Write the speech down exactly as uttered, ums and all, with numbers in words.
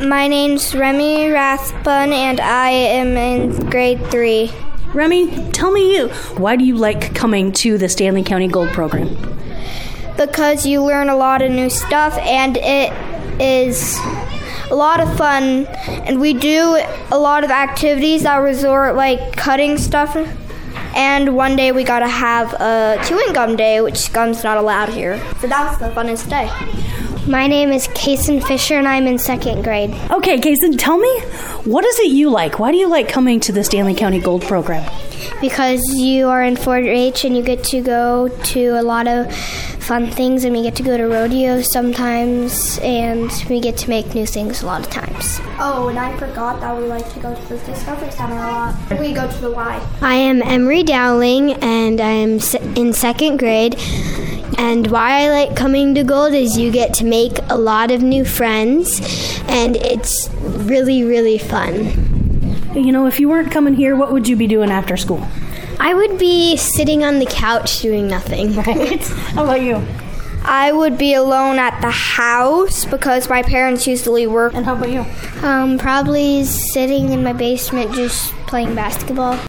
My name's Remy Rathbun, and I am in grade three. Remy, tell me you, why do you like coming to the Stanley County Gold program? Because you learn a lot of new stuff, and it is a lot of fun. And we do a lot of activities that resort, like cutting stuff. And one day we got to have a chewing gum day, which gum's not allowed here. So that was the funnest day. My name is Kason Fisher, and I'm in second grade. Okay, Kason, tell me, what is it you like? Why do you like coming to the Stanley County Gold program? Because you are in four H and you get to go to a lot of fun things, and we get to go to rodeos sometimes, and we get to make new things a lot of times. Oh, and I forgot that we like to go to the Discovery Center a lot. We go to the Y. I am Emery Dowling, and I am in second grade. And why I like coming to Gold is you get to make a lot of new friends, and it's really, really fun. You know, if you weren't coming here, what would you be doing after school? I would be sitting on the couch doing nothing. Right? How about you? I would be alone at the house because my parents usually work. And how about you? Um, probably sitting in my basement just playing basketball.